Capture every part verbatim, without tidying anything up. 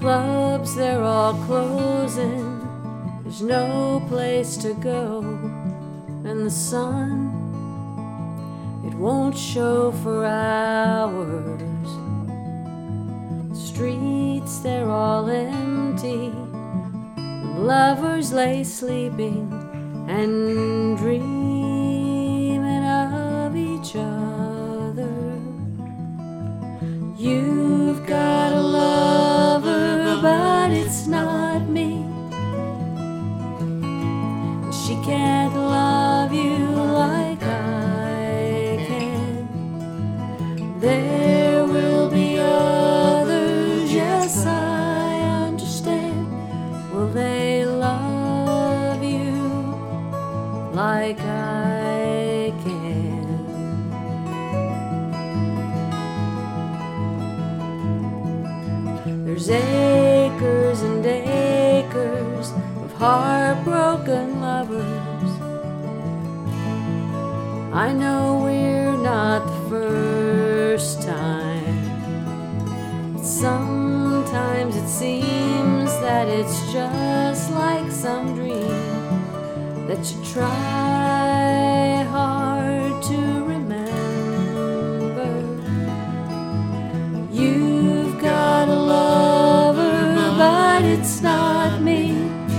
Clubs, they're all closing. There's no place to go. And the sun, it won't show for hours. Streets, they're all empty. Lovers lay sleeping and dreaming of each other. You've got a lover, but it's not me. She can't love you like I can. There will be others, yes, I understand. Will they love you like I can? There's acres and acres of heartbroken lovers. I know we're not the first time. But sometimes it seems that it's just like some dream that you try hard to remember. You've got a lover, but it's not me.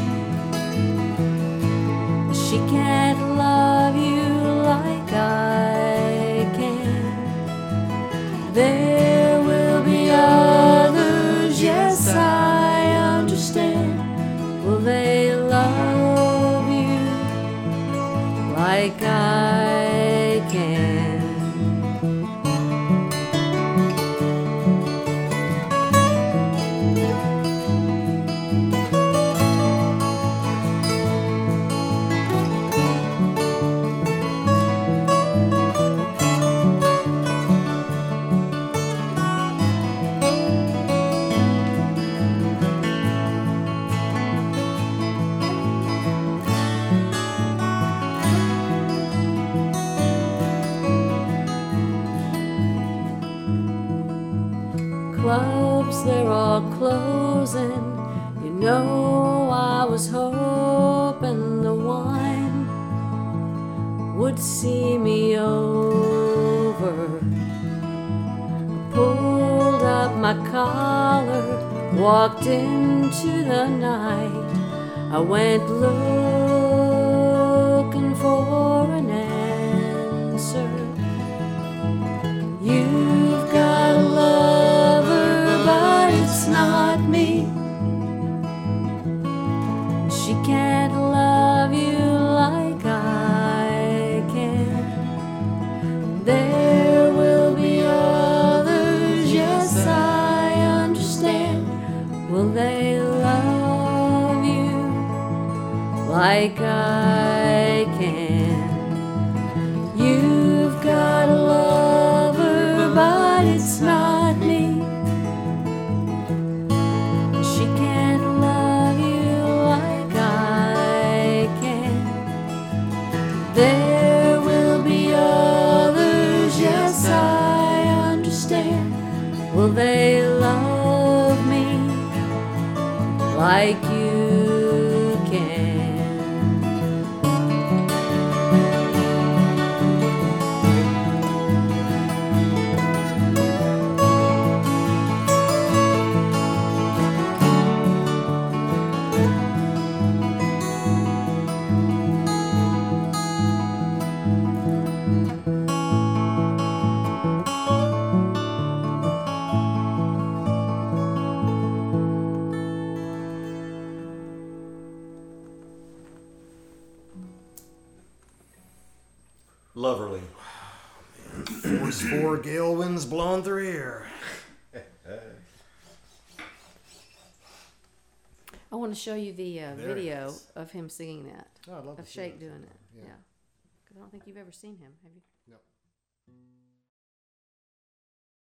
She can't love you like I can. There will be others, yes, I understand. Will they love you like I can? Clubs, they're all closing. You know, I was hoping the wine would see me over. I pulled up my collar, walked into the night. I went looking for an answer. You've got a lover, but it's not me. She can't love you like I can. There will be others, yes, I understand. Will they love you like I can? You've got a lover, but it's not me. She can't love you like I can. There will be others, yes, I understand. Will they love me like you can? Loverly. Force four gale winds blowing through here. I want to show you the uh, There it video is. of him singing that. Oh, I'd love of to see Shake that. doing it. Yeah. Yeah. Because I don't think you've ever seen him, have you? Nope.